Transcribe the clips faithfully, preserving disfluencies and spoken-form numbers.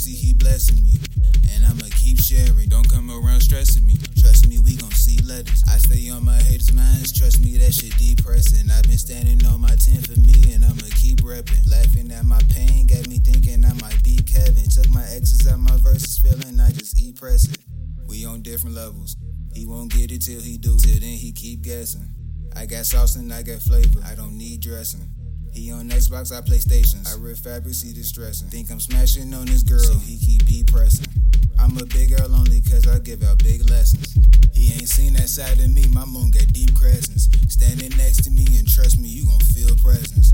mercy, he blessing me. And I'ma keep sharing, don't come around stressing me. Trust me, we gon' see letters. I stay on my haters' minds, trust me, that shit depressing. I've been standing on my ten for me, and I'ma keep reppin'. Laughing at my pain, got me thinking I might be Kevin. Took my exes out my verses, feeling I just eat pressing. We on different levels, he won't get it till he do. Till then he keep guessing. I got sauce and I got flavor, I don't need dressing. He on Xbox, I play stations. I rip fabrics, he distressing. Think I'm smashing on this girl, so he keep beat pressing. I'm a big girl only cause I give out big lessons. He ain't seen that side of me, my moon got deep crescents. Standing next to me and trust me, you gon' feel presence.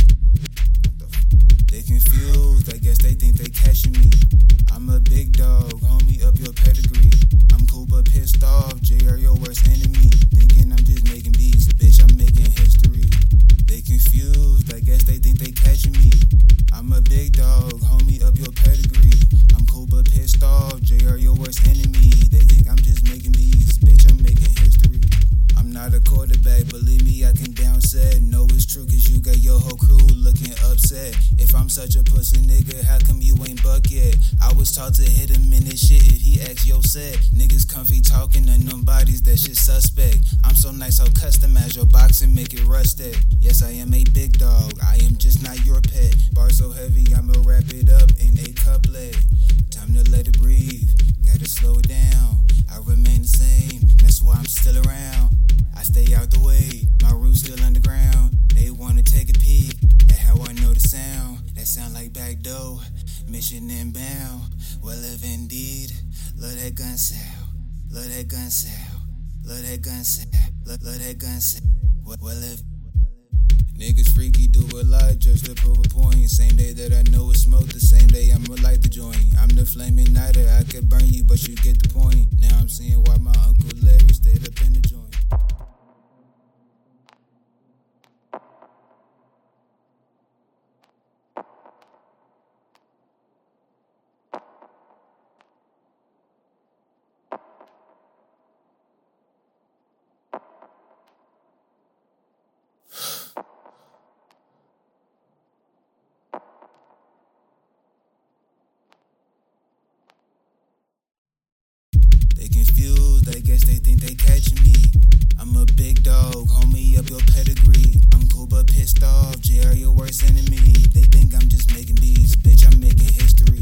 They confused, I guess they think they catching me. I'm a big dog, homie, up your pedigree. I'm cool but pissed off, J R your worst enemy. Thinking I'm just making beats, bitch, I'm making history. They confused, I guess they think they catching me. I'm a big dog, homie, up your pedigree. I'm cool but pissed off, J R your worst enemy. They think I'm just making beats, bitch, I'm making history. I'm not a quarterback, believe me, I can downset. Know it's true cause you got your whole crew looking upset. If I'm such a pussy nigga, how come you ain't buck yet? I was taught to hit him in his shit if he asks your set. Niggas comfy talking and them bodies, that shit suspect. I'm so nice, I'll customize your box and make it rusted. Yes, I am a big dog, I am just not your pet. Bar so heavy, I'ma wrap it up in a couplet. Time to let it breathe, gotta slow it down. I remain the same, that's why I'm still around. I stay out the way, my roots still underground. They wanna take a peek at how I know the sound. That sound like back door, mission inbound. Well, if indeed, love that gun sound, love that gun sound, love that gun sound, love, love that gun sound. Well, if niggas freaky, do a lot just to prove a point. Same day that I know it's smoke, the same day I'ma light the joint. I'm the flaming igniter, I could burn you, but you get the point. Now I'm seeing why my Uncle Larry stayed up in the joint. They confused, I guess they think they catching me. I'm a big dog, homie, up your pedigree. I'm cool but pissed off, J R your worst enemy. They think I'm just making beats, bitch, I'm making history.